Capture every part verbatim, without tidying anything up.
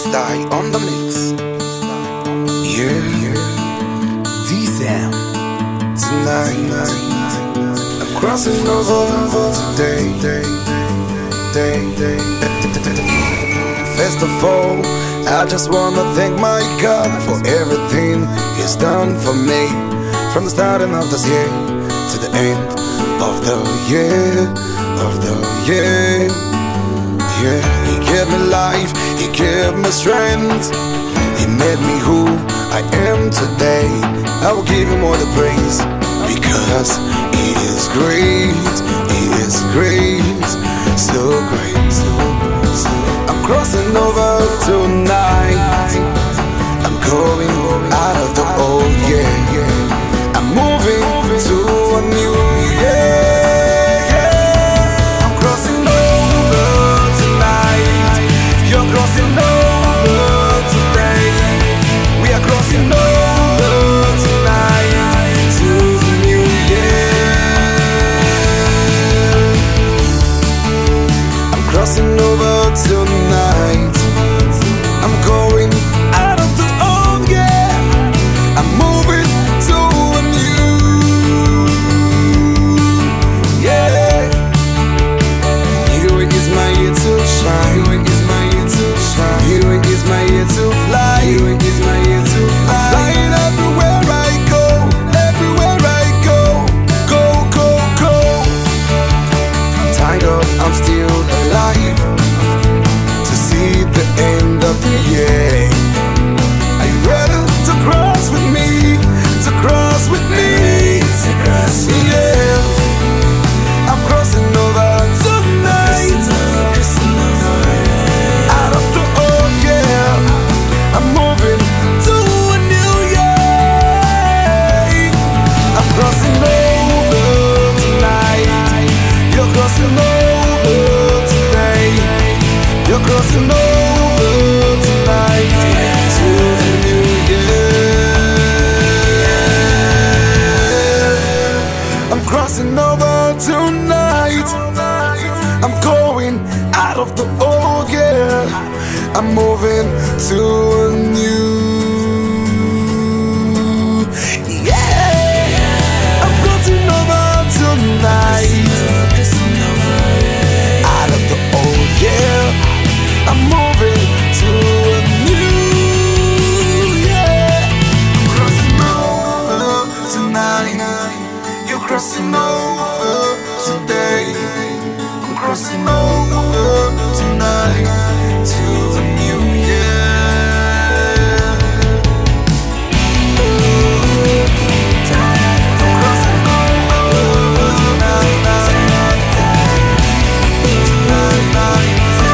Style on the mix. Yeah, yeah. D-Sam. Tonight, I'm crossing over today. First of all, I just wanna thank my God for everything He's done for me, from the starting of this year to the end of the year, of the year. Yeah, He gave me life, He gave me strength, He made me who I am today. I will give Him all the praise, because He is great, He is great, so great, so great, so great. I'm crossing over tonight, I'm going out of the old year, I'm moving to a new year, yeah. I'm crossing over tonight, you're crossing over today, we are crossing over tonight to the new year. I'm crossing over tonight, I'm going out of the old year, I'm moving to a new, yeah. Here is my year to shine, here is my year to shine, here is my year to fly, here is my year to fly. I'm flying everywhere I go, everywhere I go, go, go, go. Thank God I'm still alive to see the end of the year. Are you ready to cross with me? To cross with me? To cross with me? Yeah. I'm crossing over tonight, out of the old year, I'm moving to a new year. I'm crossing over tonight, you're crossing over today, you're crossing over tonight to the new year. I'm crossing over tonight, I'm going out of the old year, I'm moving to a new, yeah. I'm crossing over tonight, out of the old year, I'm moving to a new, yeah. I'm crossing over tonight, you're crossing over today, I'm crossing over tonight to the new year. I'm crossing over tonight, tonight.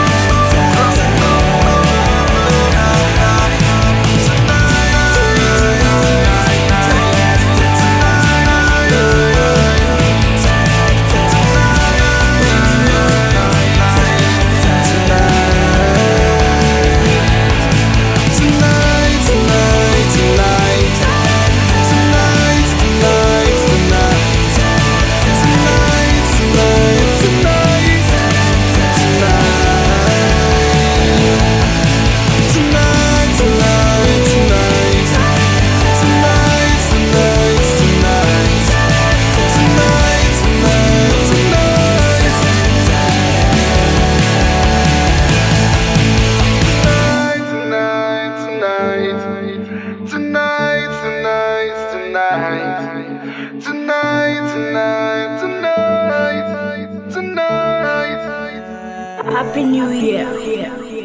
Tonight, tonight, tonight, tonight, tonight. Happy New Year.